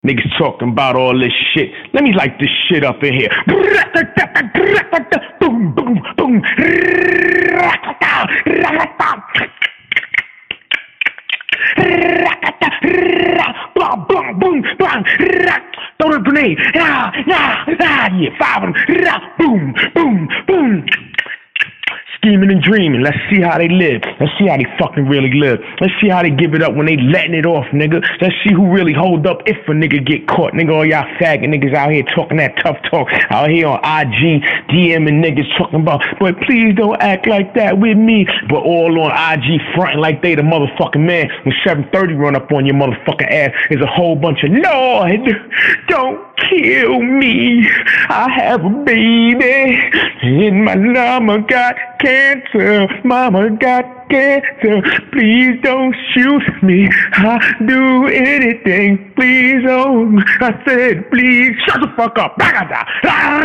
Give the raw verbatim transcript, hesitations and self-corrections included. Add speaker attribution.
Speaker 1: Niggas talking about all this shit. Let me light this shit up in here. Boom, boom, boom. Boom, boom, boom, boom. Throw the grenade. Ah, ah, ah, yeah, five of them. Boom, boom, boom. Scheming and dreaming. Let's see how they live. Let's see how they fucking really live. Let's see how they give it up when they letting it off, nigga. Let's see who really hold up if a nigga get caught. Nigga, all y'all faggot niggas out here talking that tough talk. Out here on I G, DMing niggas talking about, but please don't act like that with me. But all on I G fronting like they the motherfucking man. When seven thirty run up on your motherfucking ass, there's a whole bunch of, Lord, don't kill me. I have a baby. And my mama got cancer. Mama got cancer. Please don't shoot me. I'll do anything. Please, oh. I said, please shut the fuck up.